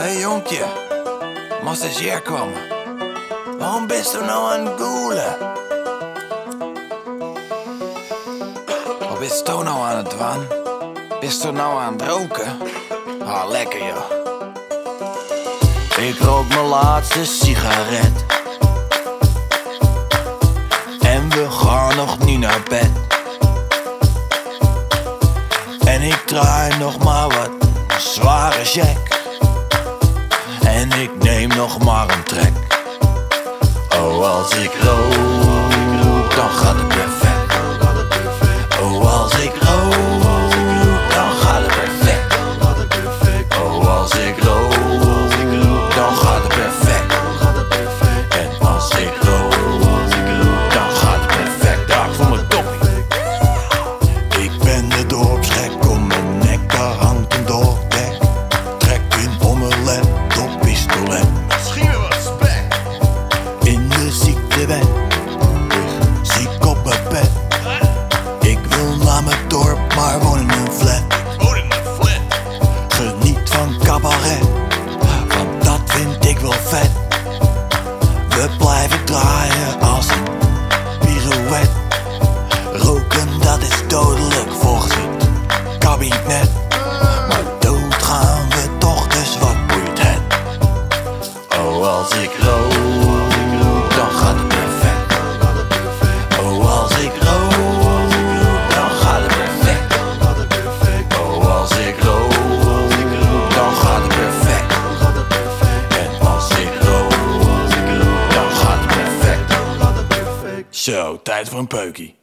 Hey jonkje, moest eens hier komen. Waarom bist du nou aan het goelen? Wat bist du nou aan het doen? Bist du nou aan het roken? Ah, lekker joh. Ik rook mijn laatste sigaret. En we gaan nog niet naar bed. En ik draai nog maar wat zware jack. En ik neem nog maar een trek. Oh, als ik rook, dan gaat het perfect. Oh, als ik rook, dan gaat het perfect. Oh, als ik rook, dan gaat het perfect. En als ik rook, dan gaat het perfect. Dag voor mijn toppie. Ik ben de dorpsgek, om mijn nek, daar hangt een doortek. Trek in om mijn laptop, pistolet. Misschien wel wat spek. In de ziektewet, ziek op mijn bed. Ik wil naar mijn dorp, maar woon in een flat. Woon in een flat. Geniet van cabaret, want dat vind ik wel vet. We blijven draaien als een pirouette. Roken, dat is dodelijk volgens het kabinet. Maar dood gaan we toch, dus wat boeit het? Oh, als ik rook, dan gaat het perfect. Oh, als ik rook, dan gaat het perfect. Oh, als ik rook, dan gaat het perfect. En als ik rook, dan gaat het perfect. Zo, tijd voor een peukie.